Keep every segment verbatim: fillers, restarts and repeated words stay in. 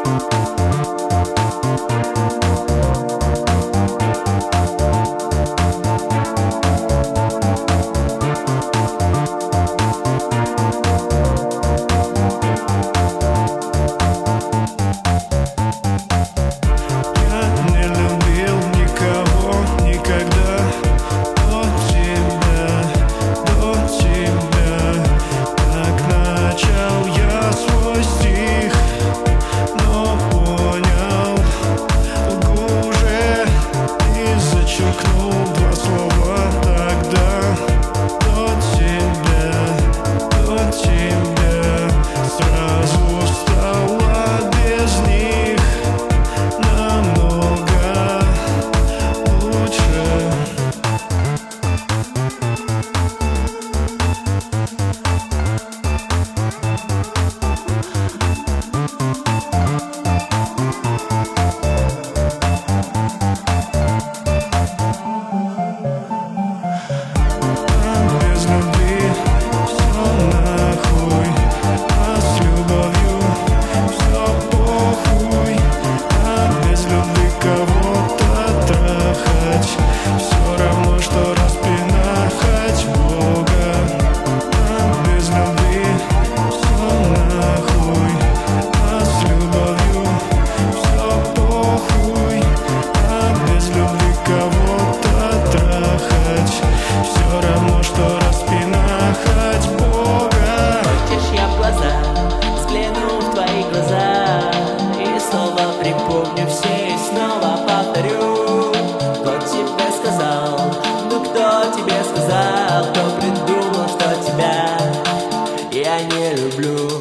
Припомню все и снова повторю. Кто тебе сказал? Ну кто тебе сказал? Кто придумал, что тебя я не люблю?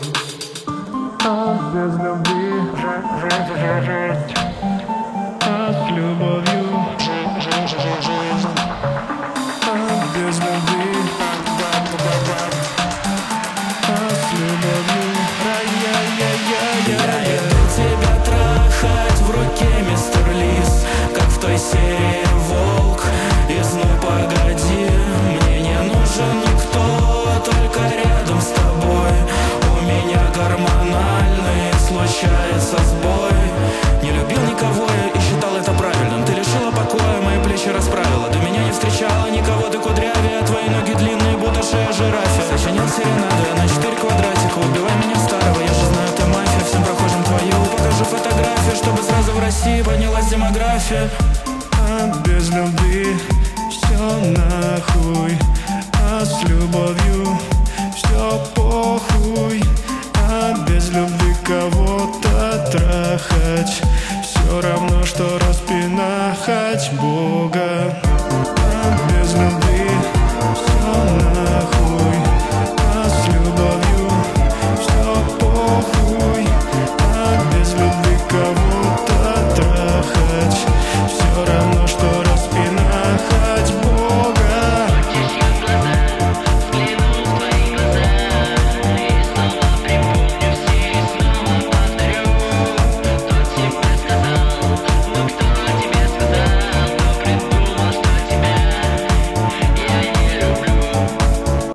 А без любви жизнь, жизнь, жизнь. А с любовью жизнь, жизнь, жизнь. А без любви а с любовью я иду тебя трахать, в руке мистер Лис, как в той серии «Волк» из «Ну погоди». Мне не нужен никто, только рядом с тобой. У меня гормональный случается сбой. Не любил никого я и считал это правильным. Ты лишила покоя, мои плечи расправила. До меня не встречала никого, ты кудрявее, а твои ноги длинные, будто шея жирафа. Сочинял серенаду я на четыре квадратика. Убивай меня старого, я же знаю, ты мафия. Всем прохожим твою покажу фотографию, чтобы сразу в России поднялась демография. А без любви все нахуй, а с любовью все похуй. А без любви кого-то трахать все равно, что распинахать Бога.